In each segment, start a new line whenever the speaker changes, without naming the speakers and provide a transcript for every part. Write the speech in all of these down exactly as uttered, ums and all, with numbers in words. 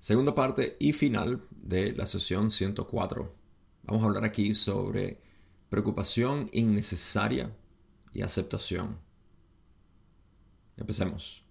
Segunda parte y final de la sesión ciento cuatro. Vamos a hablar aquí sobre preocupación innecesaria y aceptación. Empecemos.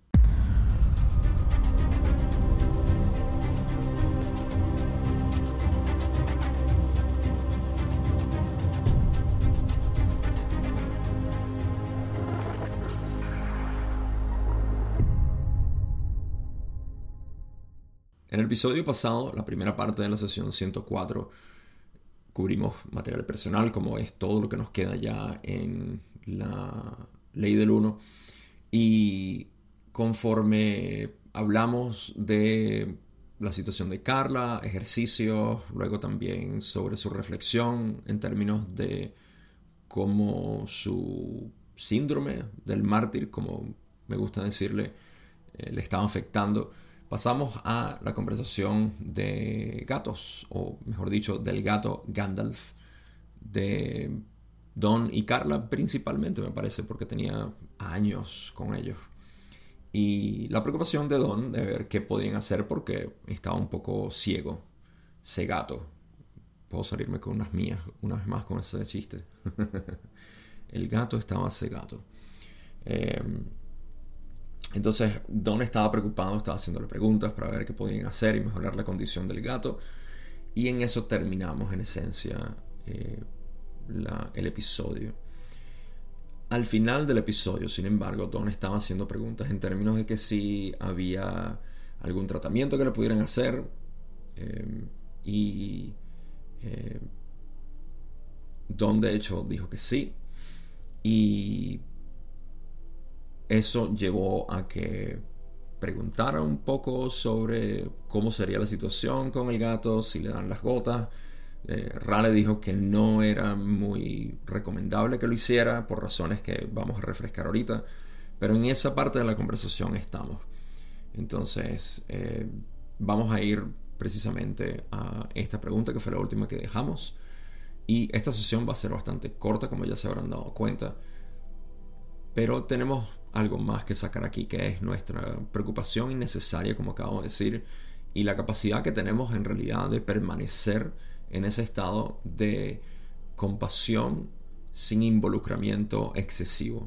En el episodio pasado, la primera parte de la sesión ciento cuatro, cubrimos material personal, como es todo lo que nos queda ya en la ley del uno. Y conforme hablamos de la situación de Carla, ejercicios, luego también sobre su reflexión en términos de cómo su síndrome del mártir, como me gusta decirle, eh, le estaba afectando. Pasamos a la conversación de gatos, o mejor dicho, del gato Gandalf, de Don y Carla principalmente, me parece, porque tenía años con ellos. Y la preocupación de Don de ver qué podían hacer porque estaba un poco ciego, cegato. Puedo salirme con unas mías una vez más con ese chiste. El gato estaba cegato. Eh, Entonces Don estaba preocupado, estaba haciéndole preguntas para ver qué podían hacer y mejorar la condición del gato. Y en eso terminamos en esencia eh, la, el episodio. Al final del episodio, sin embargo, Don estaba haciendo preguntas en términos de que si había algún tratamiento que le pudieran hacer. Eh, y eh, Don de hecho dijo que sí. Y eso llevó a que preguntara un poco sobre cómo sería la situación con el gato, si le dan las gotas. Eh, Rale dijo que no era muy recomendable que lo hiciera por razones que vamos a refrescar ahorita, pero en esa parte de la conversación estamos. Entonces eh, vamos a ir precisamente a esta pregunta que fue la última que dejamos, y esta sesión va a ser bastante corta, como ya se habrán dado cuenta, pero tenemos algo más que sacar aquí, que es nuestra preocupación innecesaria, como acabo de decir, y la capacidad que tenemos en realidad de permanecer en ese estado de compasión sin involucramiento excesivo.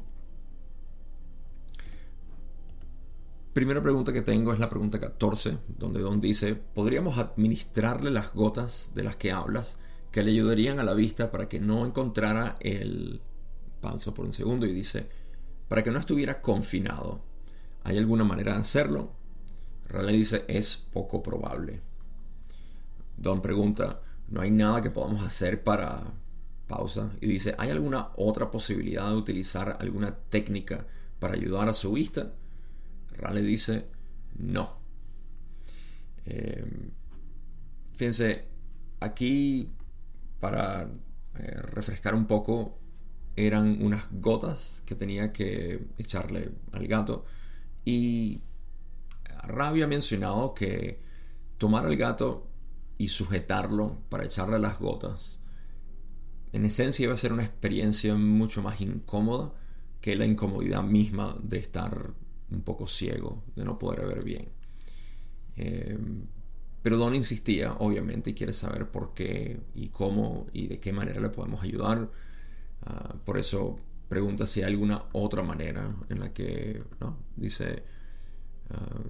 Primera pregunta que tengo es la pregunta catorce, donde Don dice: ¿podríamos administrarle las gotas de las que hablas que le ayudarían a la vista para que no encontrara el... Pausa por un segundo y dice: para que no estuviera confinado? ¿Hay alguna manera de hacerlo? Rale dice: es poco probable. Don pregunta: ¿no hay nada que podamos hacer para... Pausa y dice: ¿hay alguna otra posibilidad de utilizar alguna técnica para ayudar a su vista? Rale dice: no. Eh, fíjense, aquí para eh, refrescar un poco, eran unas gotas que tenía que echarle al gato. Y Ra había mencionado que tomar al gato y sujetarlo para echarle las gotas, en esencia iba a ser una experiencia mucho más incómoda que la incomodidad misma de estar un poco ciego, de no poder ver bien. Eh, pero Don insistía, obviamente, y quiere saber por qué y cómo y de qué manera le podemos ayudar. Uh, por eso pregunta si hay alguna otra manera en la que, ¿no? Dice, uh,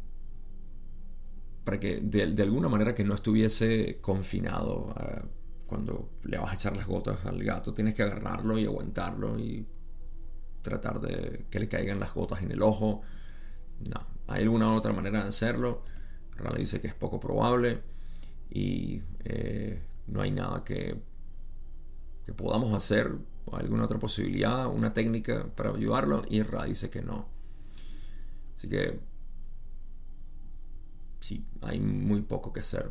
para que de, de alguna manera que no estuviese confinado. Uh, cuando le vas a echar las gotas al gato, tienes que agarrarlo y aguantarlo y tratar de que le caigan las gotas en el ojo. No, hay alguna otra manera de hacerlo. Rale dice que es poco probable y eh, no hay nada que que podamos hacer, alguna otra posibilidad, una técnica para ayudarlo, y Ra dice que no. Así que sí, hay muy poco que hacer.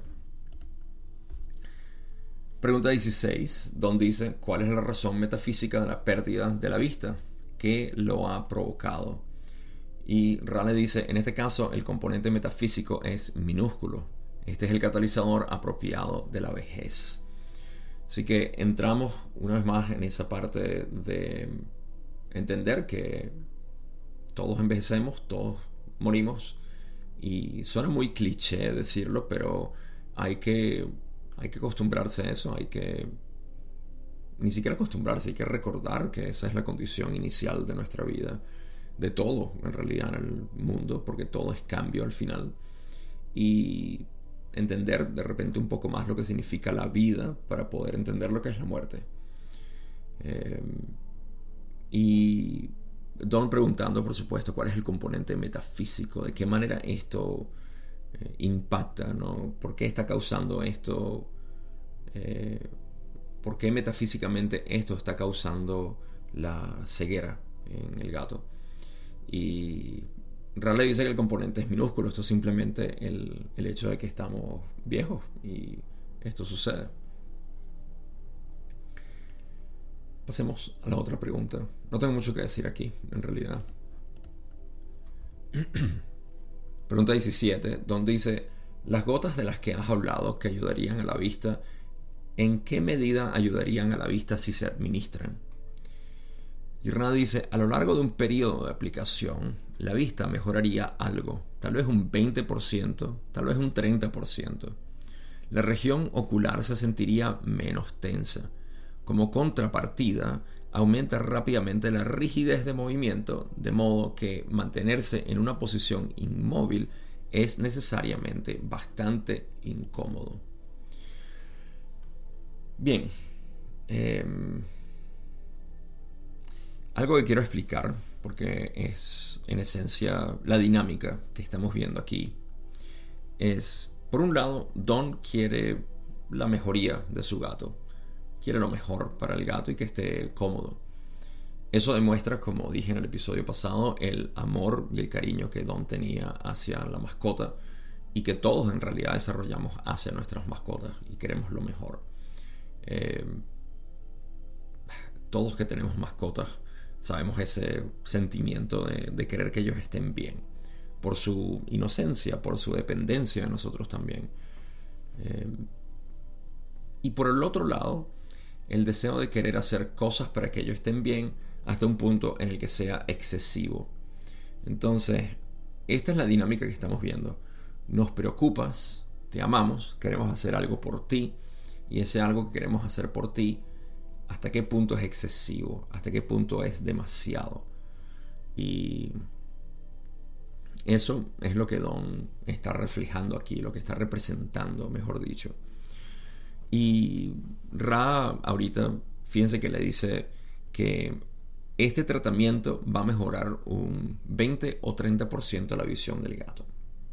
Pregunta dieciséis, Don dice: ¿cuál es la razón metafísica de la pérdida de la vista? ¿Qué lo ha provocado? Y Ra le dice: en este caso el componente metafísico es minúsculo. Este es el catalizador apropiado de la vejez. Así que entramos una vez más en esa parte de entender que todos envejecemos, todos morimos, Y suena muy cliché decirlo, pero hay que, hay que acostumbrarse a eso, hay que... Ni siquiera acostumbrarse, hay que recordar que esa es la condición inicial de nuestra vida, de todo en realidad en el mundo, porque todo es cambio al final. Y entender de repente un poco más lo que significa la vida para poder entender lo que es la muerte. Eh, y Don preguntando, por supuesto, cuál es el componente metafísico, de qué manera esto eh, impacta, ¿no? ¿Por qué está causando esto? Eh, ¿Por qué metafísicamente esto está causando la ceguera en el gato? Y Raleigh dice que el componente es minúsculo. Esto es simplemente el, el hecho de que estamos viejos y esto sucede. Pasemos a la otra pregunta. No tengo mucho que decir aquí, en realidad. Pregunta diecisiete, donde dice: las gotas de las que has hablado que ayudarían a la vista, ¿en qué medida ayudarían a la vista si se administran? Y Rana dice: a lo largo de un periodo de aplicación, la vista mejoraría algo, tal vez un veinte por ciento, tal vez un treinta por ciento. La región ocular se sentiría menos tensa. Como contrapartida, aumenta rápidamente la rigidez de movimiento, de modo que mantenerse en una posición inmóvil es necesariamente bastante incómodo. Bien, eh, algo que quiero explicar, porque es en esencia la dinámica que estamos viendo aquí, es, por un lado, Don quiere la mejoría de su gato. Quiere lo mejor para el gato y que esté cómodo. Eso demuestra, como dije en el episodio pasado, el amor y el cariño que Don tenía hacia la mascota y que todos en realidad desarrollamos hacia nuestras mascotas y queremos lo mejor. Eh, todos que tenemos mascotas sabemos ese sentimiento de, de querer que ellos estén bien, por su inocencia, por su dependencia de nosotros también. Eh, y por el otro lado, el deseo de querer hacer cosas para que ellos estén bien hasta un punto en el que sea excesivo. Entonces, esta es la dinámica que estamos viendo. Nos preocupas, te amamos, queremos hacer algo por ti, y ese algo que queremos hacer por ti, ¿hasta qué punto es excesivo? ¿Hasta qué punto es demasiado? Y eso es lo que Don está reflejando aquí, lo que está representando, mejor dicho. Y Ra ahorita, fíjense que le dice que este tratamiento va a mejorar un veinte o treinta por ciento la visión del gato.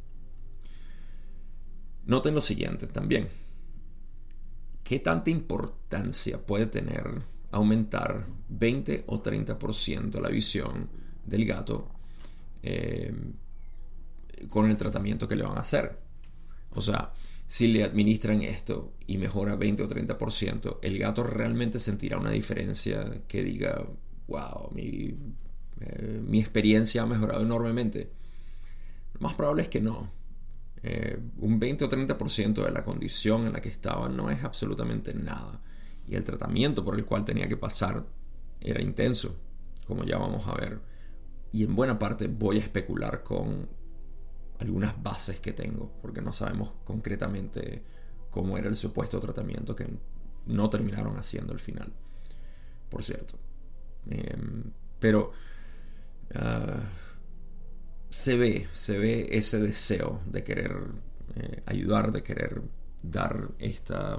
Noten lo siguiente también. ¿Qué tanta importancia puede tener aumentar veinte o treinta por ciento la visión del gato eh, con el tratamiento que le van a hacer? O sea, si le administran esto y mejora veinte o treinta por ciento, el gato realmente sentirá una diferencia que diga: wow, mi, eh, mi experiencia ha mejorado enormemente. Lo más probable es que no. Eh, un veinte o treinta por ciento de la condición en la que estaba no es absolutamente nada. Y el tratamiento por el cual tenía que pasar era intenso, como ya vamos a ver. Y en buena parte voy a especular con algunas bases que tengo, porque no sabemos concretamente cómo era el supuesto tratamiento que no terminaron haciendo al final, por cierto. Eh, pero uh, se ve, se ve ese deseo de querer eh, ayudar, de querer dar esta,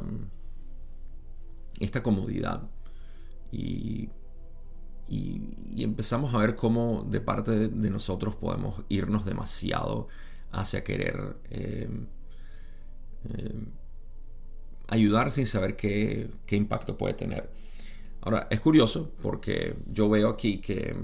esta comodidad. Y, y, y empezamos a ver cómo de parte de, de nosotros podemos irnos demasiado hacia querer eh, eh, ayudar sin saber qué, qué impacto puede tener. Ahora, es curioso porque yo veo aquí que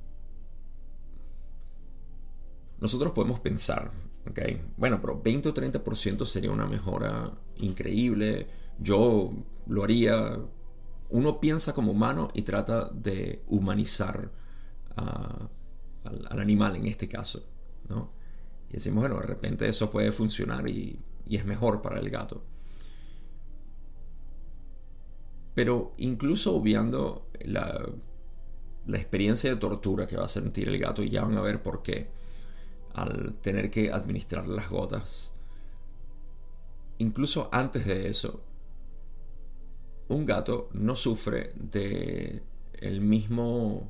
nosotros podemos pensar, ¿okay? Bueno, pero veinte o treinta por ciento sería una mejora increíble, yo lo haría. Uno piensa como humano y trata de humanizar uh, al, al animal en este caso, ¿no? Y decimos, bueno, de repente eso puede funcionar y, y es mejor para el gato. Pero incluso obviando la, la experiencia de tortura que va a sentir el gato, y ya van a ver por qué, al tener que administrar las gotas. Incluso antes de eso, un gato no sufre de el mismo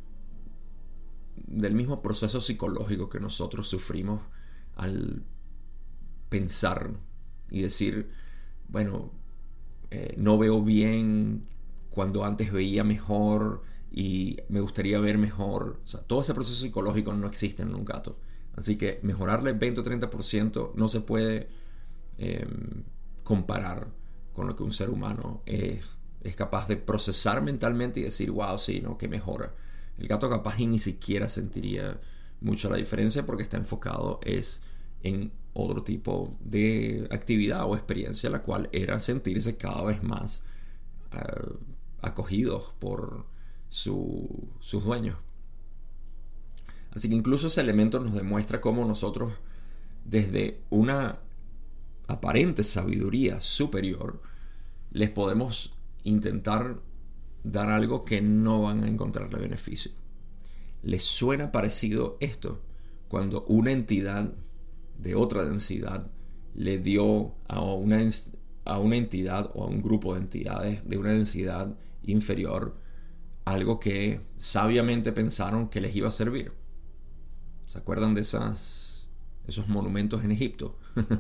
del mismo proceso psicológico que nosotros sufrimos al pensar y decir, bueno, eh, no veo bien cuando antes veía mejor y me gustaría ver mejor. O sea, todo ese proceso psicológico no existe en un gato. Así que mejorarle veinte o treinta por ciento no se puede eh, comparar con lo que un ser humano es, es capaz de procesar mentalmente y decir, wow, sí, ¿no? Que mejora. El gato capaz y ni siquiera sentiría mucho la diferencia porque está enfocado es en otro tipo de actividad o experiencia, la cual era sentirse cada vez más uh, acogidos por su, sus dueños. Así que incluso ese elemento nos demuestra cómo nosotros, desde una aparente sabiduría superior, les podemos intentar dar algo que no van a encontrarle beneficio. ¿Les suena parecido esto? Cuando una entidad de otra densidad le dio a una, a una entidad o a un grupo de entidades de una densidad inferior algo que sabiamente pensaron que les iba a servir. ¿Se acuerdan de esas, esos monumentos en Egipto?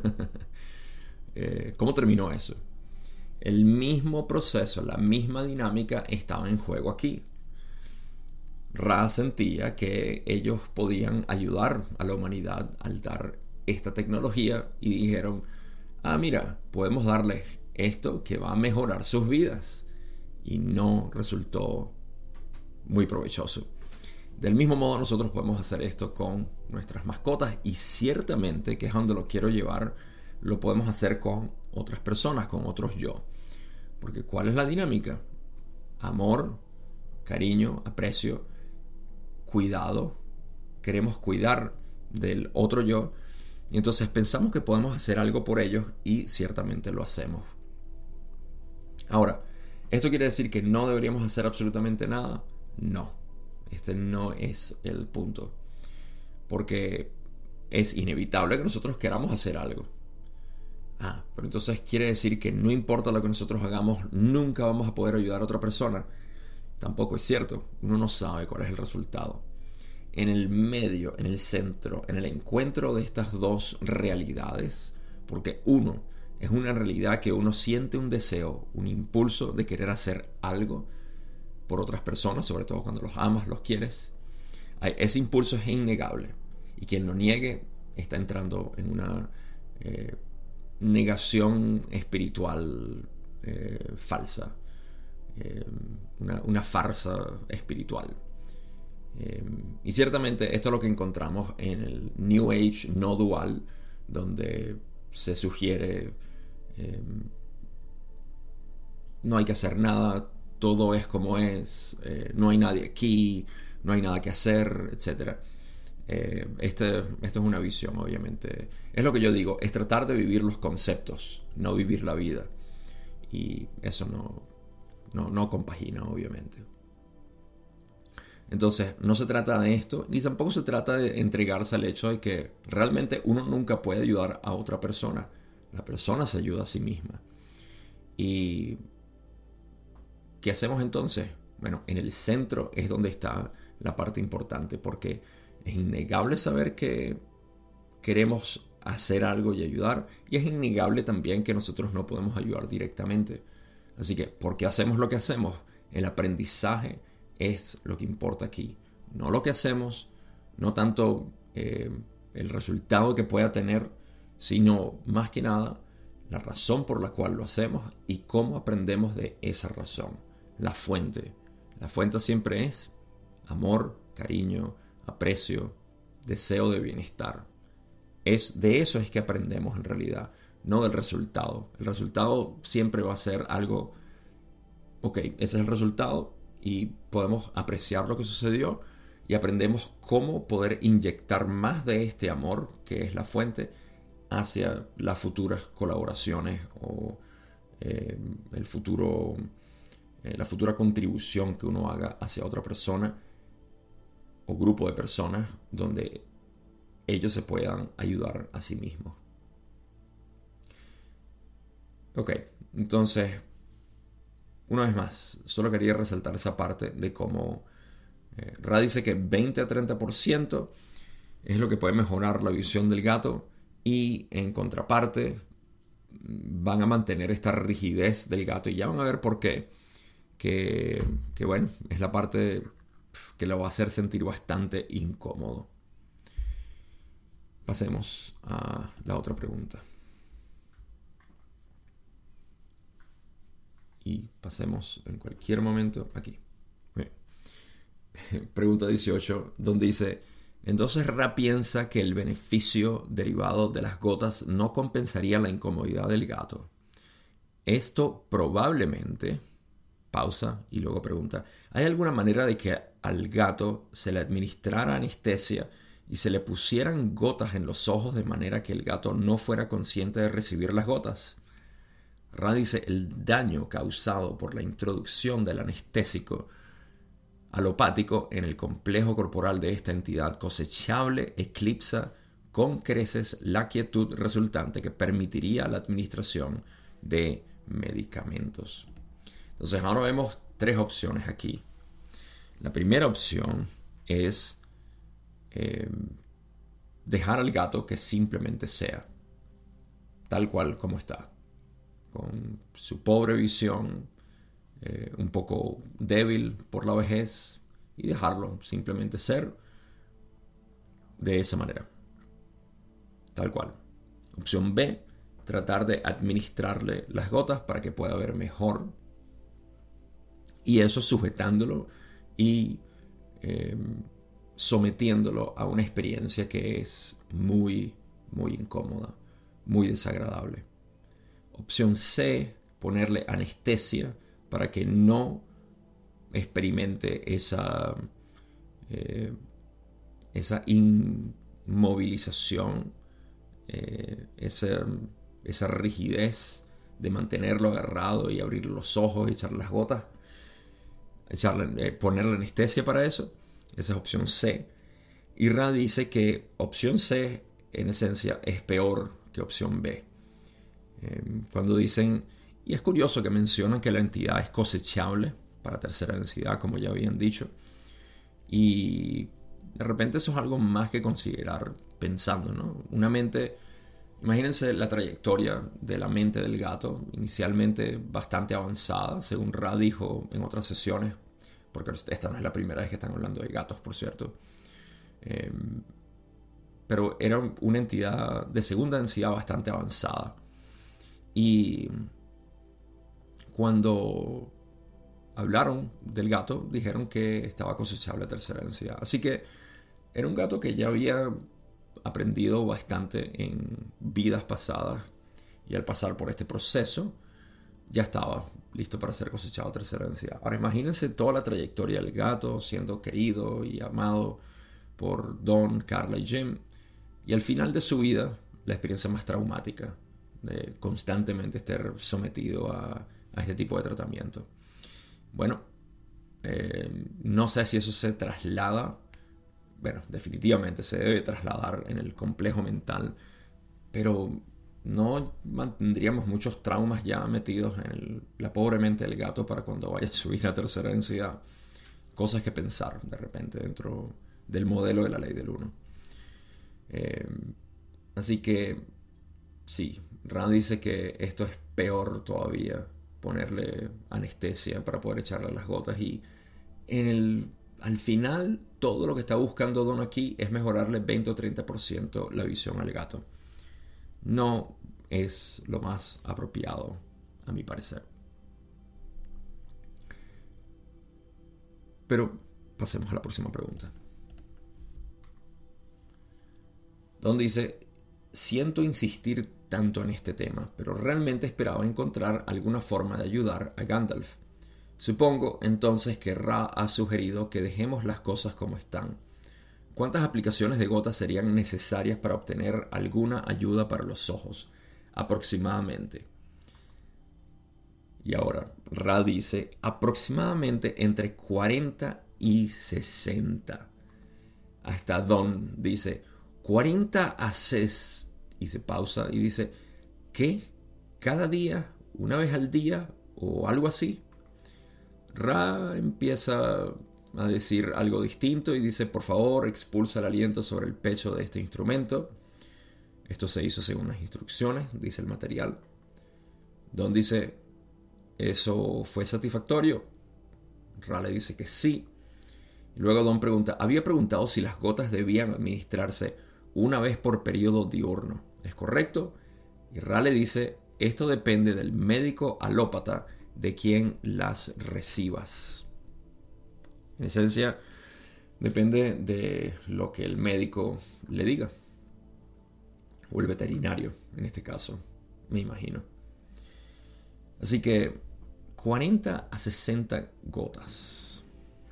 eh, ¿Cómo terminó eso? El mismo proceso, la misma dinámica estaba en juego aquí. Ra sentía que ellos podían ayudar a la humanidad al dar esta tecnología y dijeron, ah, mira, podemos darles esto que va a mejorar sus vidas. Y no resultó muy provechoso. Del mismo modo nosotros podemos hacer esto con nuestras mascotas y ciertamente, que es donde lo quiero llevar, lo podemos hacer con otras personas, con otros yo. Porque ¿cuál es la dinámica? Amor, cariño, aprecio, cuidado. Queremos cuidar del otro yo. Y entonces pensamos que podemos hacer algo por ellos y ciertamente lo hacemos. Ahora, ¿esto quiere decir que no deberíamos hacer absolutamente nada? No. Este no es el punto. Porque es inevitable que nosotros queramos hacer algo. Ah, pero entonces quiere decir que no importa lo que nosotros hagamos, nunca vamos a poder ayudar a otra persona. Tampoco es cierto. Uno no sabe cuál es el resultado. En el medio, en el centro, en el encuentro de estas dos realidades, porque uno es una realidad que uno siente un deseo, un impulso de querer hacer algo por otras personas, sobre todo cuando los amas, los quieres. Ese impulso es innegable. Y quien lo niegue está entrando en una eh, negación espiritual eh, falsa. Eh, una, una farsa espiritual. Eh, y ciertamente esto es lo que encontramos en el New Age no dual, donde se sugiere eh, no hay que hacer nada, todo es como es, eh, no hay nadie aquí, no hay nada que hacer, etcétera. Eh, este, esto es una visión, obviamente. Es lo que yo digo, es tratar de vivir los conceptos, no vivir la vida. Y eso no, no, no compagina, obviamente. Entonces, no se trata de esto, ni tampoco se trata de entregarse al hecho de que realmente uno nunca puede ayudar a otra persona. La persona se ayuda a sí misma. ¿Y qué hacemos entonces? Bueno, en el centro es donde está la parte importante, porque es innegable saber que queremos hacer algo y ayudar, y es innegable también que nosotros no podemos ayudar directamente. Así que, ¿por qué hacemos lo que hacemos? El aprendizaje es lo que importa aquí, no lo que hacemos, no tanto eh, el resultado que pueda tener, sino más que nada la razón por la cual lo hacemos y cómo aprendemos de esa razón. La fuente. La fuente siempre es amor, cariño, aprecio, deseo de bienestar. Es, de eso es que aprendemos en realidad, no del resultado. El resultado siempre va a ser algo, ok, ese es el resultado y podemos apreciar lo que sucedió y aprendemos cómo poder inyectar más de este amor, que es la fuente, hacia las futuras colaboraciones o eh, el futuro, eh, la futura contribución que uno haga hacia otra persona o grupo de personas donde ellos se puedan ayudar a sí mismos. Ok, entonces, una vez más, solo quería resaltar esa parte de cómo eh, Ra dice que veinte a treinta por ciento es lo que puede mejorar la visión del gato, y en contraparte van a mantener esta rigidez del gato, y ya van a ver por qué. Que, que bueno, es la parte que lo va a hacer sentir bastante incómodo. Pasemos a la otra pregunta. Y pasemos en cualquier momento aquí. Bien. Pregunta dieciocho, donde dice: entonces Ra piensa que el beneficio derivado de las gotas no compensaría la incomodidad del gato. Esto probablemente... Pausa y luego pregunta: ¿hay alguna manera de que al gato se le administrara anestesia y se le pusieran gotas en los ojos de manera que el gato no fuera consciente de recibir las gotas? Ra dice: el daño causado por la introducción del anestésico alopático en el complejo corporal de esta entidad cosechable eclipsa con creces la quietud resultante que permitiría la administración de medicamentos. Entonces ahora vemos tres opciones aquí. La primera opción es eh, dejar al gato que simplemente sea, tal cual como está, con su pobre visión, eh, un poco débil por la vejez, y dejarlo simplemente ser de esa manera, tal cual. Opción B, tratar de administrarle las gotas para que pueda ver mejor, y eso sujetándolo y eh, sometiéndolo a una experiencia que es muy, muy incómoda, muy desagradable. Opción C, ponerle anestesia para que no experimente esa, eh, esa inmovilización, eh, esa, esa rigidez de mantenerlo agarrado y abrir los ojos y echarle las gotas. Echarle, eh, ponerle anestesia para eso. Esa es opción C. Y Ra dice que opción C en esencia es peor que opción B. Eh, cuando dicen, y es curioso que mencionan que la entidad es cosechable para tercera densidad, como ya habían dicho, y de repente eso es algo más que considerar pensando, ¿no? Una mente, imagínense la trayectoria de la mente del gato, inicialmente bastante avanzada, según Ra dijo en otras sesiones, porque esta no es la primera vez que están hablando de gatos, por cierto. Eh, pero era una entidad de segunda densidad bastante avanzada. Y cuando hablaron del gato, dijeron que estaba cosechable a tercera densidad. Así que era un gato que ya había aprendido bastante en vidas pasadas, y al pasar por este proceso ya estaba listo para ser cosechado a tercera densidad. Ahora imagínense toda la trayectoria del gato siendo querido y amado por Don, Carla y Jim, y al final de su vida la experiencia más traumática de constantemente estar sometido a, a este tipo de tratamiento. Bueno, eh, no sé si eso se traslada, bueno, definitivamente se debe trasladar en el complejo mental, pero no mantendríamos muchos traumas ya metidos en el, la pobre mente del gato para cuando vaya a subir a tercera densidad. Cosas que pensar de repente dentro del modelo de la ley del uno. Eh, así que sí, Ra dice que esto es peor todavía, ponerle anestesia para poder echarle las gotas, y en el, al final todo lo que está buscando Don aquí es mejorarle veinte o treinta por ciento la visión al gato. No es lo más apropiado, a mi parecer. Pero pasemos a la próxima pregunta. Don dice: siento insistir tanto en este tema, pero realmente esperaba encontrar alguna forma de ayudar a Gandalf. Supongo entonces que Ra ha sugerido que dejemos las cosas como están. ¿Cuántas aplicaciones de gotas serían necesarias para obtener alguna ayuda para los ojos? Aproximadamente. Y ahora, Ra dice aproximadamente entre cuarenta y sesenta. Hasta Don dice: cuarenta haces, y se pausa y dice, ¿qué? ¿Cada día? ¿Una vez al día? ¿O algo así? Ra empieza a decir algo distinto y dice, por favor, expulsa el aliento sobre el pecho de este instrumento. Esto se hizo según las instrucciones, dice el material. Don dice, ¿eso fue satisfactorio? Ra le dice que sí. Y luego Don pregunta, había preguntado si las gotas debían administrarse una vez por periodo diurno. ¿Es correcto? Y Ra le dice, esto depende del médico alópata de quien las recibas. En esencia, depende de lo que el médico le diga. O el veterinario, en este caso, me imagino. Así que cuarenta a sesenta gotas.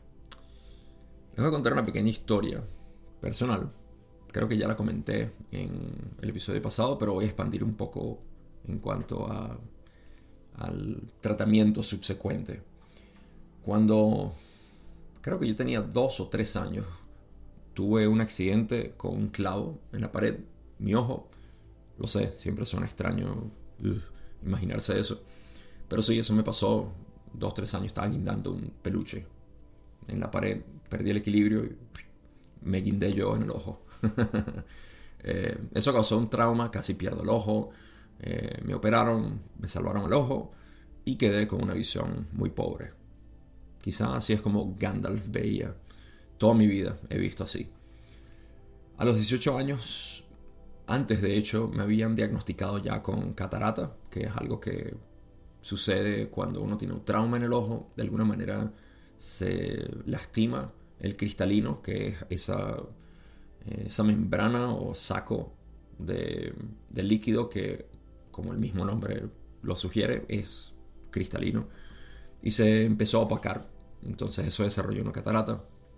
Les voy a contar una pequeña historia personal. Creo que ya la comenté en el episodio pasado, pero voy a expandir un poco en cuanto a, al tratamiento subsecuente. Cuando creo que yo tenía dos o tres años, tuve un accidente con un clavo en la pared. Mi ojo, lo sé, siempre suena extraño ugh, imaginarse eso. Pero sí, eso me pasó. Dos, tres años estaba guindando un peluche en la pared. Perdí el equilibrio y me guindé yo en el ojo. eh, eso causó un trauma, casi pierdo el ojo. Eh, me operaron, me salvaron el ojo y quedé con una visión muy pobre. Quizás así es como Gandalf veía. Toda mi vida he visto así. A los dieciocho años, antes de hecho, me habían diagnosticado ya con catarata, que es algo que sucede cuando uno tiene un trauma en el ojo. De alguna manera se lastima el cristalino, que es esa, esa membrana o saco de, de líquido que, como el mismo nombre lo sugiere, es cristalino. Y se empezó a opacar. Entonces eso desarrolló una catarata.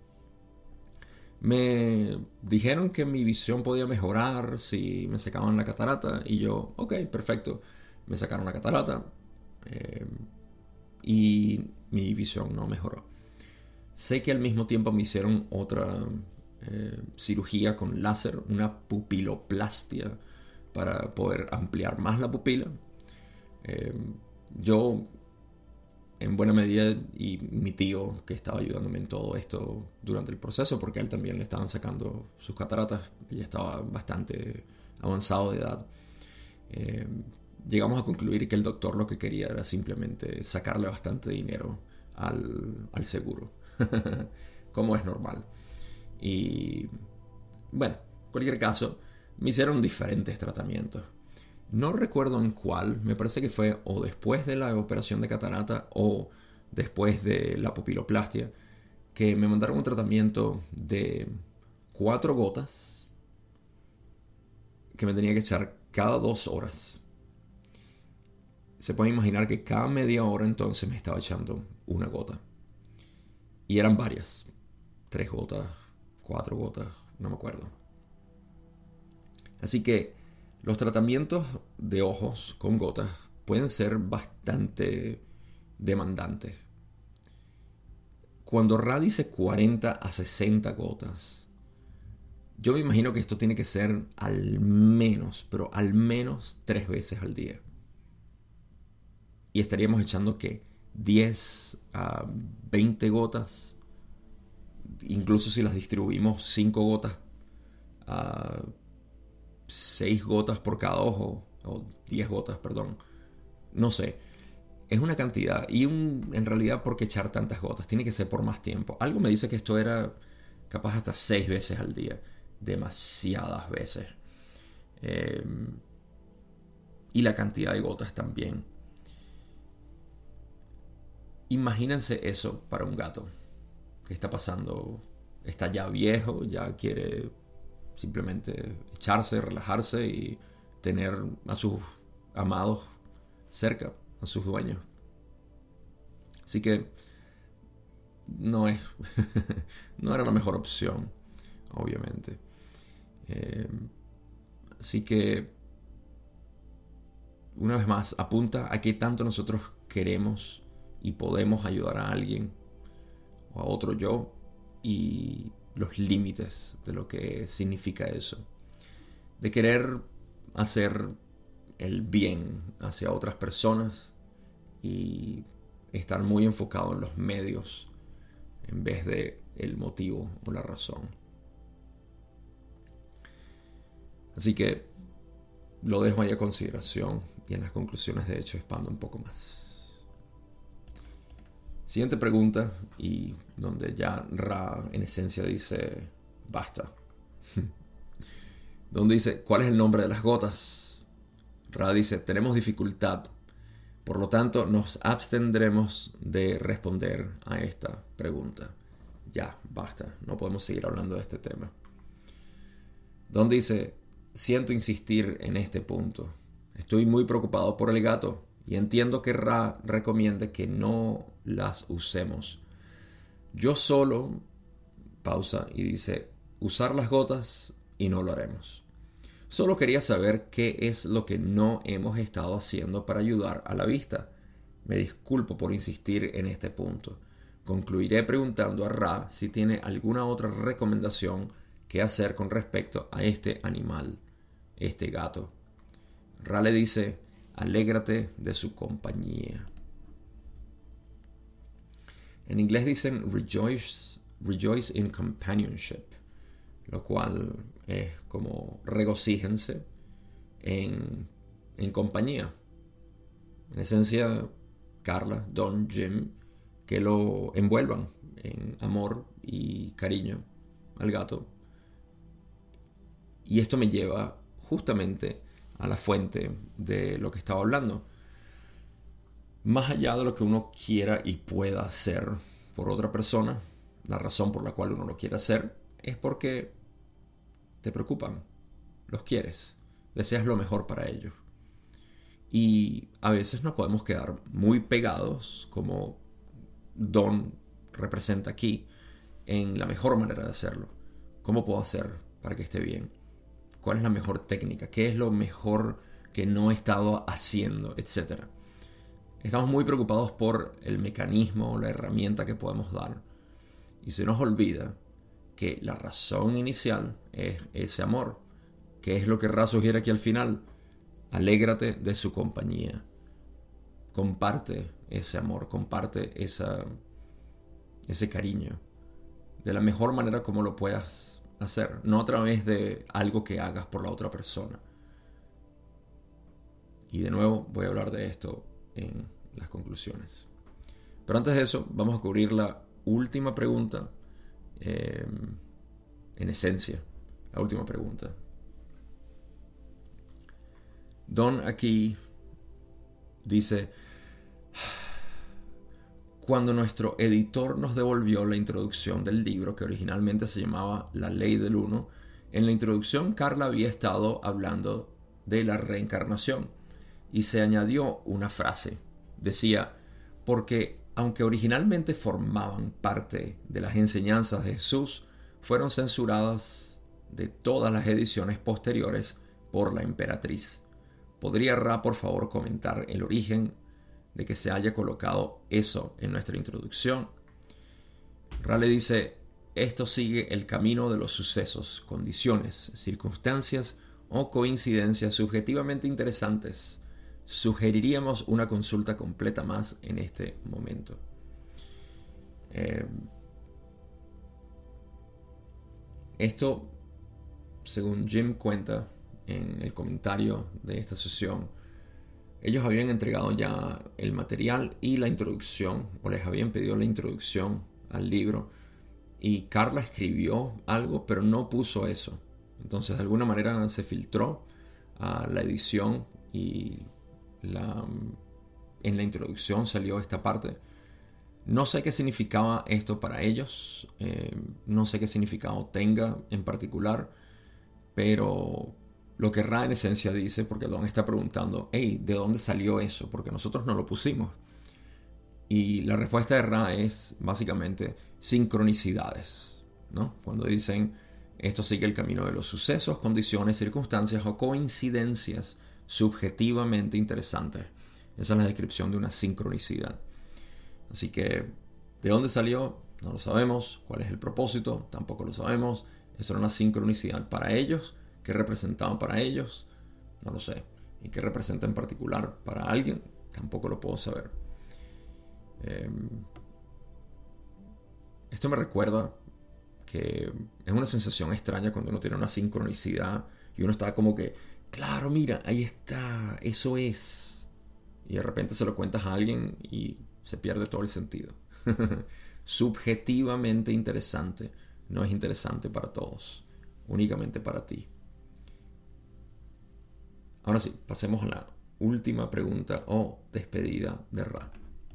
Me dijeron que mi visión podía mejorar si me sacaban la catarata. Y yo, ok, perfecto. Me sacaron la catarata. Eh, y mi visión no mejoró. Sé que al mismo tiempo me hicieron otra eh, cirugía con láser, una pupiloplastia, para poder ampliar más la pupila. Eh, yo, en buena medida, y mi tío, que estaba ayudándome en todo esto durante el proceso, porque a él también le estaban sacando sus cataratas, ya estaba bastante avanzado de edad. Eh, llegamos a concluir que el doctor lo que quería era simplemente sacarle bastante dinero al, al seguro, como es normal. Y bueno, en cualquier caso, me hicieron diferentes tratamientos. No recuerdo en cuál, me parece que fue o después de la operación de catarata o después de la pupiloplastia, que me mandaron un tratamiento de cuatro gotas que me tenía que echar cada dos horas. Se puede imaginar que cada media hora entonces me estaba echando una gota. Y eran varias. Tres gotas, cuatro gotas, no me acuerdo. Así que los tratamientos de ojos con gotas pueden ser bastante demandantes. Cuando Ra dice cuarenta a sesenta gotas, yo me imagino que esto tiene que ser al menos, pero al menos tres veces al día. Y estaríamos echando que diez a veinte gotas, incluso si las distribuimos cinco gotas a seis gotas por cada ojo, o diez gotas, perdón. No sé. Es una cantidad. Y un, en realidad, ¿por qué echar tantas gotas? Tiene que ser por más tiempo. Algo me dice que esto era capaz hasta seis veces al día. Demasiadas veces. Eh, y la cantidad de gotas también. Imagínense eso para un gato que está pasando, está ya viejo, ya quiere simplemente echarse, relajarse y tener a sus amados cerca, a sus dueños. Así que no es no era la mejor opción, obviamente. Eh, así que una vez más, apunta a qué tanto nosotros queremos y podemos ayudar a alguien o a otro yo, y los límites de lo que significa eso. de querer hacer el bien hacia otras personas y estar muy enfocado en los medios en vez de el motivo o la razón. Así que lo dejo ahí a consideración y en las conclusiones de hecho expando un poco más. Siguiente pregunta, y donde ya Ra en esencia dice basta. Donde dice, ¿cuál es el nombre de las gotas? Ra dice, tenemos dificultad, por lo tanto nos abstendremos de responder a esta pregunta. Ya, basta, no podemos seguir hablando de este tema. Don dice, siento insistir en este punto. Estoy muy preocupado por el gato y entiendo que Ra recomiende que no las usemos. Yo solo, pausa y dice, usar las gotas y no lo haremos. Solo quería saber qué es lo que no hemos estado haciendo para ayudar a la vista. Me disculpo por insistir en este punto. Concluiré preguntando a Ra si tiene alguna otra recomendación que hacer con respecto a este animal, este gato. Ra le dice, alégrate de su compañía. En inglés dicen rejoice, rejoice in companionship, lo cual es como regocíjense en, en compañía. En esencia, Carla, Don, Jim, que lo envuelvan en amor y cariño al gato. Y esto me lleva justamente a la fuente de lo que estaba hablando. Más allá de lo que uno quiera y pueda hacer por otra persona, la razón por la cual uno lo quiere hacer es porque te preocupan, los quieres, deseas lo mejor para ellos. Y a veces nos podemos quedar muy pegados, como Don representa aquí, en la mejor manera de hacerlo. ¿Cómo puedo hacer para que esté bien? ¿Cuál es la mejor técnica? ¿Qué es lo mejor que no he estado haciendo? Etcétera. Estamos muy preocupados por el mecanismo, la herramienta que podemos dar. Y se nos olvida que la razón inicial es ese amor. ¿Qué es lo que Ra sugiere aquí al final? Alégrate de su compañía. Comparte ese amor, comparte esa, ese cariño de la mejor manera como lo puedas hacer, no a través de algo que hagas por la otra persona. Y de nuevo voy a hablar de esto en las conclusiones. Pero antes de eso, vamos a cubrir la última pregunta, eh, en esencia, la última pregunta. Don aquí dice, cuando nuestro editor nos devolvió la introducción del libro, que originalmente se llamaba La Ley del Uno, en la introducción Carla había estado hablando de la reencarnación y se añadió una frase. Decía, porque aunque originalmente formaban parte de las enseñanzas de Jesús, fueron censuradas de todas las ediciones posteriores por la emperatriz. ¿Podría Ra, por favor, comentar el origen de que se haya colocado eso en nuestra introducción? Ra le dice, esto sigue el camino de los sucesos, condiciones, circunstancias o coincidencias subjetivamente interesantes. Sugeriríamos una consulta completa más en este momento. Eh, esto, según Jim cuenta en el comentario de esta sesión, ellos habían entregado ya el material y la introducción, o les habían pedido la introducción al libro, y Carla escribió algo, pero no puso eso. Entonces, de alguna manera se filtró a la edición y la, en la introducción salió esta parte. No sé qué significaba esto para ellos, eh, no sé qué significado tenga en particular, pero lo que Ra en esencia dice, porque Don está preguntando, hey, ¿de dónde salió eso? Porque nosotros no lo pusimos. Y la respuesta de Ra es básicamente sincronicidades, ¿no? Cuando dicen, esto sigue el camino de los sucesos, condiciones, circunstancias o coincidencias subjetivamente interesantes. Esa es la descripción de una sincronicidad. Así que, ¿de dónde salió? No lo sabemos. ¿Cuál es el propósito? Tampoco lo sabemos. Eso era una sincronicidad para ellos ¿Qué representaban para ellos? No lo sé. ¿Y qué representa en particular para alguien? Tampoco lo puedo saber. Eh, esto me recuerda que es una sensación extraña cuando uno tiene una sincronicidad y uno está como que, claro, mira, ahí está, eso es. Y de repente se lo cuentas a alguien y se pierde todo el sentido. Subjetivamente interesante, no es interesante para todos, únicamente para ti. Ahora sí, pasemos a la última pregunta o despedida de Ra.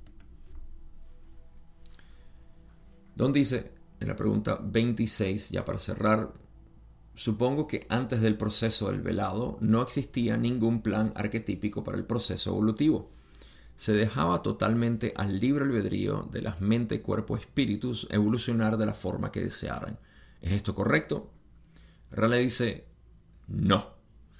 Don dice en la pregunta veintiséis, ya para cerrar: supongo que antes del proceso del velado no existía ningún plan arquetípico para el proceso evolutivo. Se dejaba totalmente al libre albedrío de las mente, cuerpo, espíritus evolucionar de la forma que desearan. ¿Es esto correcto? Ra le dice: no.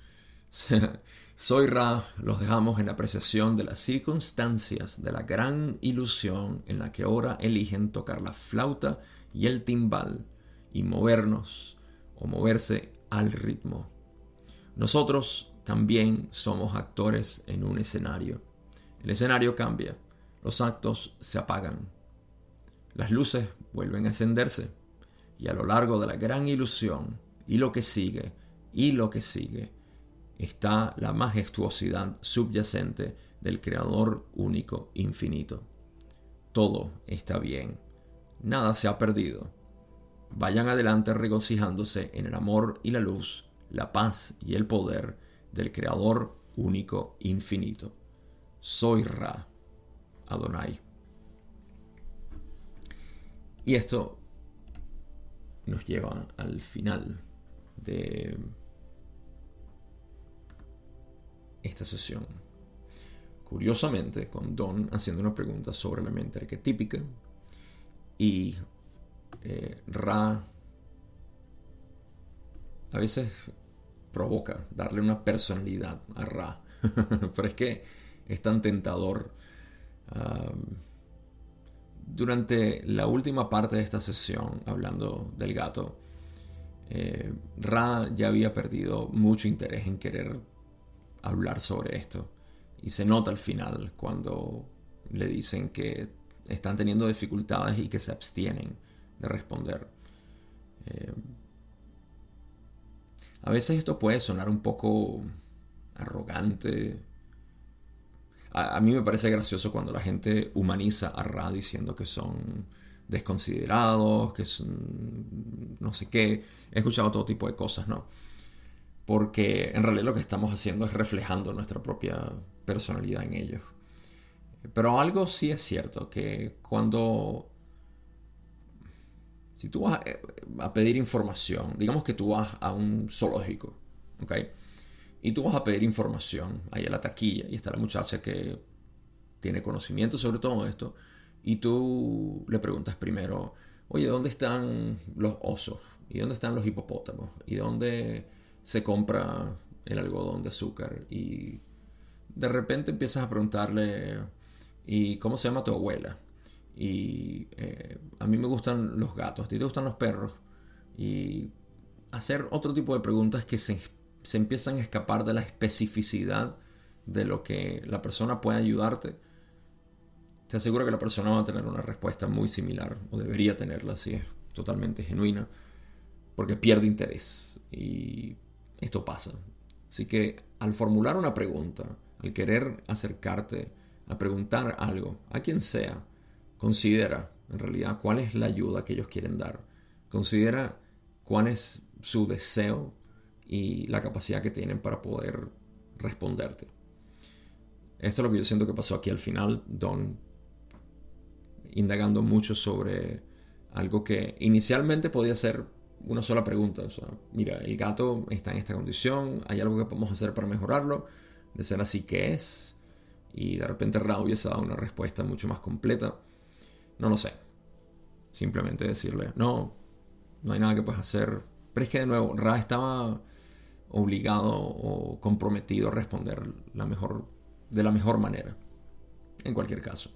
Soy Ra, los dejamos en la apreciación de las circunstancias de la gran ilusión en la que ahora eligen tocar la flauta y el timbal y movernos o moverse al ritmo. Nosotros también somos actores en un escenario. El escenario cambia, los actos se apagan, las luces vuelven a encenderse y a lo largo de la gran ilusión y lo que sigue y lo que sigue está la majestuosidad subyacente del Creador único infinito. Todo está bien, nada se ha perdido. Vayan adelante regocijándose en el amor y la luz, la paz y el poder del Creador único infinito. Soy Ra, Adonai. Y esto nos lleva al final de esta sesión. Curiosamente, con Don haciendo una pregunta sobre la mente arquetípica y eh, Ra a veces provoca darle una personalidad a Ra. Pero es que es tan tentador. Um, durante la última parte de esta sesión, hablando del gato, eh, Ra ya había perdido mucho interés en querer hablar sobre esto. Y se nota al final cuando le dicen que están teniendo dificultades y que se abstienen de responder. Eh, a veces esto puede sonar un poco arrogante. A, a mí me parece gracioso cuando la gente humaniza a Ra diciendo que son desconsiderados, que son no sé qué. He escuchado todo tipo de cosas, ¿no? Porque en realidad lo que estamos haciendo es reflejando nuestra propia personalidad en ellos. Pero algo sí es cierto, que cuando... Si tú vas a pedir información, digamos que tú vas a un zoológico, ¿ok? Y tú vas a pedir información ahí a la taquilla y está la muchacha que tiene conocimiento sobre todo esto y tú le preguntas primero, oye, ¿dónde están los osos? ¿Y dónde están los hipopótamos? ¿Y dónde se compra el algodón de azúcar? Y de repente empiezas a preguntarle, ¿y cómo se llama tu abuela? Y eh, a mí me gustan los gatos, ¿a ti te gustan los perros? Y hacer otro tipo de preguntas que se, se empiezan a escapar de la especificidad de lo que la persona puede ayudarte. Te aseguro que la persona va a tener una respuesta muy similar, o debería tenerla si es totalmente genuina, porque pierde interés y esto pasa. Así que al formular una pregunta, al querer acercarte a preguntar algo, a quien sea, considera en realidad cuál es la ayuda que ellos quieren dar. Considera cuál es su deseo y la capacidad que tienen para poder responderte. Esto es lo que yo siento que pasó aquí al final. Don indagando mucho sobre algo que inicialmente podía ser una sola pregunta. O sea, mira, el gato está en esta condición, hay algo que podemos hacer para mejorarlo. De ser así, ¿qué es? Y de repente Ra hubiese dado una respuesta mucho más completa. No lo sé. Simplemente decirle, no, no hay nada que puedas hacer. Pero es que de nuevo, Ra estaba obligado o comprometido a responder la mejor, de la mejor manera. En cualquier caso.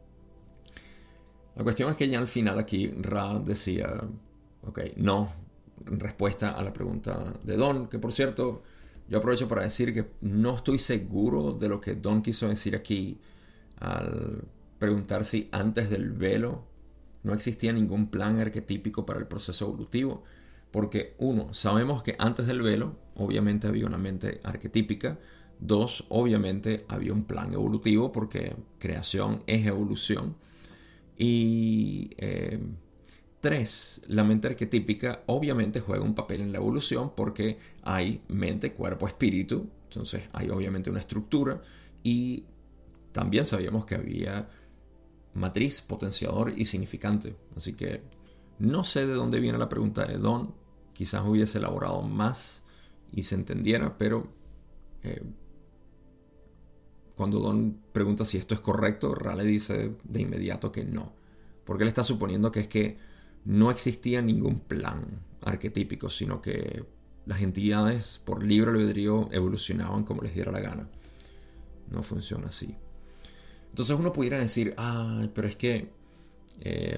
La cuestión es que ya al final aquí Ra decía, ok, no, en respuesta a la pregunta de Don, que por cierto, yo aprovecho para decir que no estoy seguro de lo que Don quiso decir aquí al preguntar si antes del velo no existía ningún plan arquetípico para el proceso evolutivo, porque uno, sabemos que antes del velo obviamente había una mente arquetípica. Dos, obviamente había un plan evolutivo, porque creación es evolución. Y eh, tres, la mente arquetípica obviamente juega un papel en la evolución, porque hay mente, cuerpo, espíritu. Entonces hay obviamente una estructura, y también sabíamos que había matriz, potenciador y significante. Así que no sé de dónde viene la pregunta de Don. Quizás hubiese elaborado más y se entendiera, pero eh, cuando Don pregunta si esto es correcto, Ra le dice de inmediato que no, porque él está suponiendo que es que no existía ningún plan arquetípico, sino que las entidades por libre albedrío evolucionaban como les diera la gana. No funciona así. Entonces uno pudiera decir, ah, pero es que eh,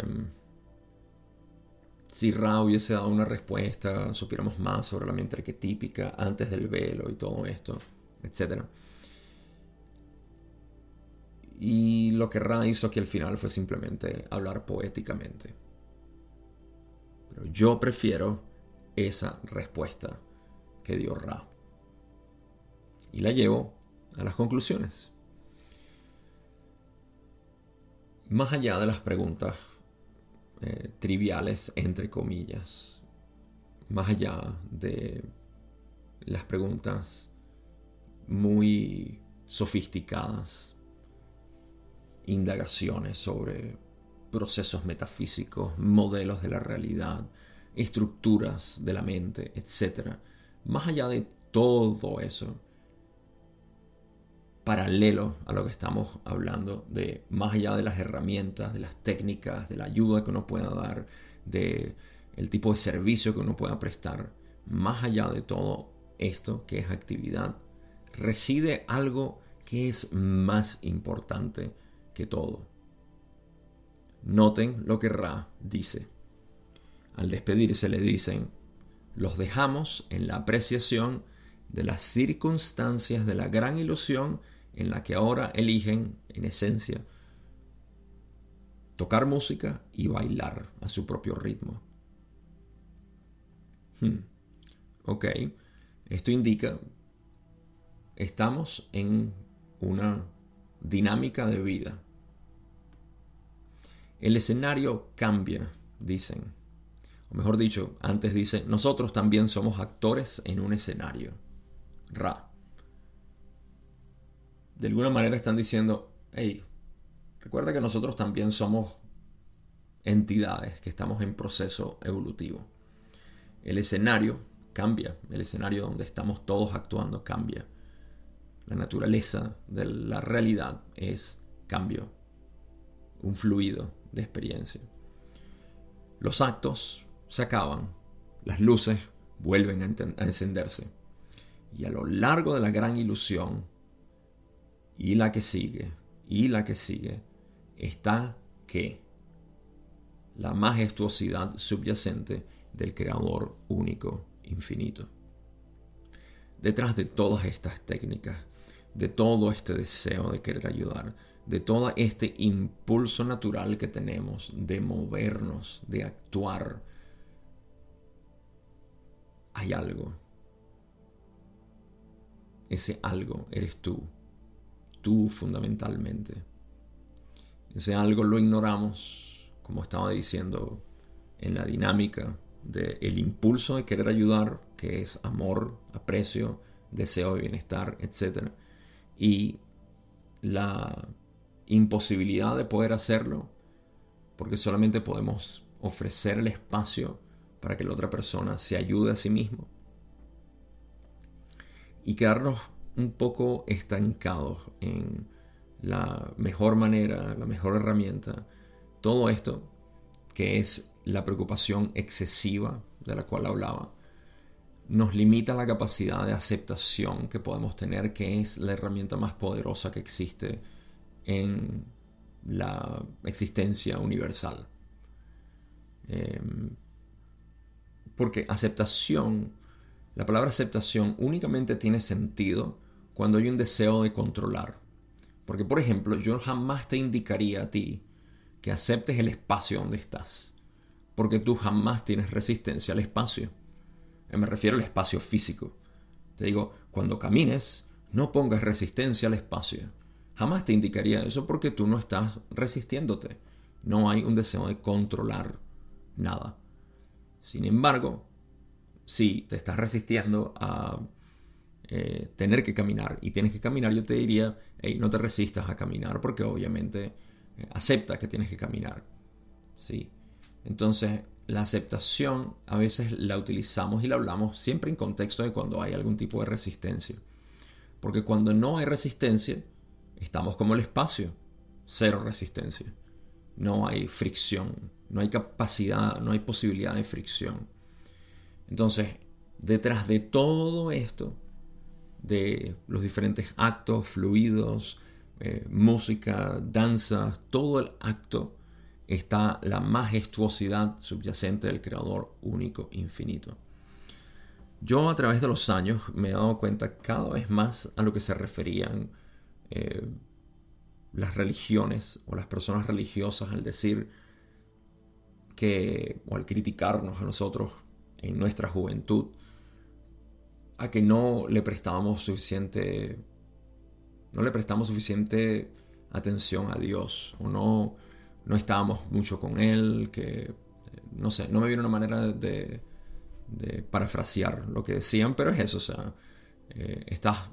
si Ra hubiese dado una respuesta, supiéramos más sobre la mente arquetípica antes del velo y todo esto, etcétera. Y lo que Ra hizo aquí al final fue simplemente hablar poéticamente. Pero yo prefiero esa respuesta que dio Ra. Y la llevo a las conclusiones. Más allá de las preguntas eh, triviales, entre comillas, más allá de las preguntas muy sofisticadas, indagaciones sobre procesos metafísicos, modelos de la realidad, estructuras de la mente, etcétera. Más allá de todo eso, paralelo a lo que estamos hablando, de más allá de las herramientas, de las técnicas, de la ayuda que uno pueda dar, de el tipo de servicio que uno pueda prestar, más allá de todo esto que es actividad, reside algo que es más importante que todo. Noten lo que Ra dice. Al despedirse le dicen: los dejamos en la apreciación de las circunstancias de la gran ilusión en la que ahora eligen, en esencia, tocar música y bailar a su propio ritmo. Hmm. Ok, esto indica, estamos en una dinámica de vida. El escenario cambia, dicen. O mejor dicho, antes dice, nosotros también somos actores en un escenario. Ra. De alguna manera están diciendo, hey, recuerda que nosotros también somos entidades que estamos en proceso evolutivo. El escenario cambia, el escenario donde estamos todos actuando cambia. La naturaleza de la realidad es cambio, un fluido de experiencia. Los actos se acaban, las luces vuelven a, enten- a encenderse. Y a lo largo de la gran ilusión, y la que sigue, y la que sigue, está que la majestuosidad subyacente del Creador único, infinito. Detrás de todas estas técnicas, de todo este deseo de querer ayudar, de todo este impulso natural que tenemos de movernos, de actuar, hay algo. Ese algo eres tú. Tú fundamentalmente. Ese algo lo ignoramos, como estaba diciendo, en la dinámica del impulso de querer ayudar, que es amor, aprecio, deseo de bienestar, etcétera. Y la imposibilidad de poder hacerlo, porque solamente podemos ofrecer el espacio para que la otra persona se ayude a sí mismo. Y quedarnos un poco estancados en la mejor manera, la mejor herramienta. Todo esto, que es la preocupación excesiva de la cual hablaba, nos limita la capacidad de aceptación que podemos tener, que es la herramienta más poderosa que existe en la existencia universal. Eh, Porque aceptación, la palabra aceptación únicamente tiene sentido cuando hay un deseo de controlar. Porque, por ejemplo, yo jamás te indicaría a ti que aceptes el espacio donde estás. Porque tú jamás tienes resistencia al espacio. Me refiero al espacio físico. Te digo, cuando camines, no pongas resistencia al espacio. Jamás te indicaría eso porque tú no estás resistiéndote. No hay un deseo de controlar nada. Sin embargo, si te estás resistiendo a eh, tener que caminar y tienes que caminar, yo te diría, hey, no te resistas a caminar porque obviamente eh, acepta que tienes que caminar. ¿Sí? Entonces, la aceptación a veces la utilizamos y la hablamos siempre en contexto de cuando hay algún tipo de resistencia. Porque cuando no hay resistencia, estamos como el espacio, cero resistencia. No hay fricción, no hay capacidad, no hay posibilidad de fricción. Entonces, detrás de todo esto, de los diferentes actos, fluidos, eh, música, danza, todo el acto, está la majestuosidad subyacente del Creador único, infinito. Yo a través de los años me he dado cuenta cada vez más a lo que se referían eh, las religiones o las personas religiosas al decir que, o al criticarnos a nosotros en nuestra juventud, a que no le prestábamos suficiente, no le prestamos suficiente atención a Dios, o no, no estábamos mucho con Él, que, no sé, no me viene una manera de, de parafrasear lo que decían, pero es eso, o sea, eh, estás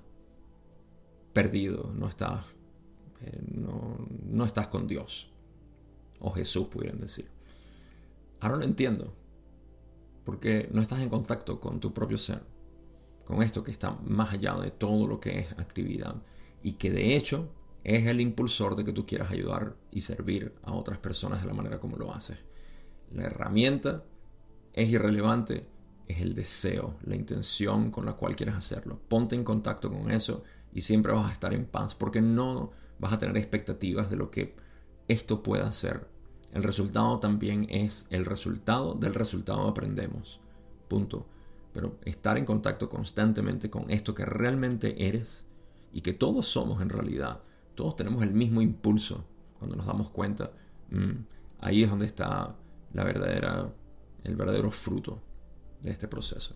perdido, no estás, eh, no, no estás con Dios, o Jesús pudieran decir. Ahora lo entiendo, porque no estás en contacto con tu propio ser, con esto que está más allá de todo lo que es actividad y que de hecho es el impulsor de que tú quieras ayudar y servir a otras personas de la manera como lo haces. La herramienta es irrelevante, es el deseo, la intención con la cual quieres hacerlo. Ponte en contacto con eso y siempre vas a estar en paz porque no vas a tener expectativas de lo que esto pueda ser. El resultado también es el resultado del resultado aprendemos. Punto. Pero estar en contacto constantemente con esto que realmente eres y que todos somos en realidad. Todos tenemos el mismo impulso cuando nos damos cuenta. Mmm, ahí es donde está la verdadera, el verdadero fruto de este proceso.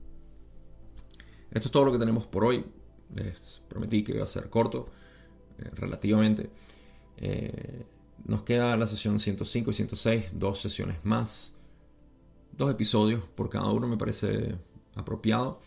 Esto es todo lo que tenemos por hoy. Les prometí que iba a ser corto, eh, relativamente. Eh, nos queda la sesión ciento cinco y ciento seis, dos sesiones más. Dos episodios por cada uno me parece apropiado.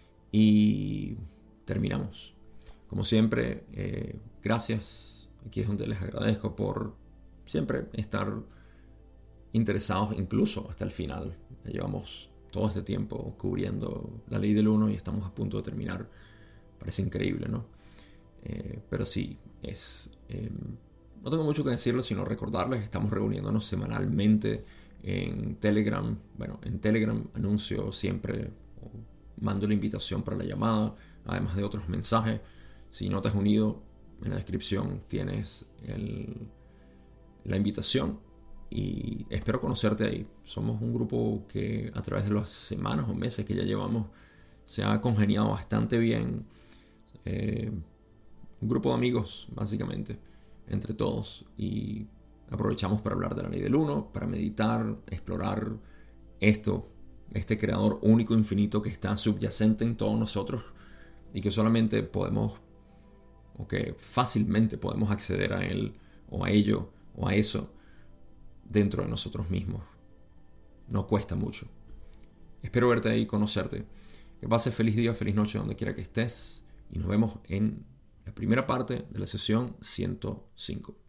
Y terminamos. Como siempre, eh, gracias. Aquí es donde les agradezco por siempre estar interesados, incluso hasta el final. Ya llevamos todo este tiempo cubriendo la ley del uno y estamos a punto de terminar. Parece increíble, ¿no? Eh, pero sí, es... Eh, no tengo mucho que decirlo, sino recordarles que estamos reuniéndonos semanalmente en Telegram. Bueno, en Telegram anuncio siempre, mando la invitación para la llamada, además de otros mensajes. Si no te has unido, en la descripción tienes el, la invitación y espero conocerte ahí. Somos un grupo que a través de las semanas o meses que ya llevamos se ha congeniado bastante bien. Eh, un grupo de amigos, básicamente, entre todos, y aprovechamos para hablar de la ley del uno, para meditar, explorar esto, este creador único, infinito que está subyacente en todos nosotros y que solamente podemos, o que fácilmente podemos acceder a él, o a ello, o a eso, dentro de nosotros mismos. No cuesta mucho. Espero verte ahí y conocerte. Que pases feliz día, feliz noche, donde quiera que estés, y nos vemos en la primera parte de la sesión ciento cinco.